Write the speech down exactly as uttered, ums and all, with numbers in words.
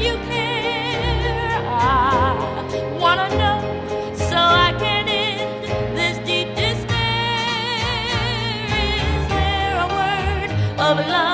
you care. I wanna know so I can end this deep despair. Is there a word of love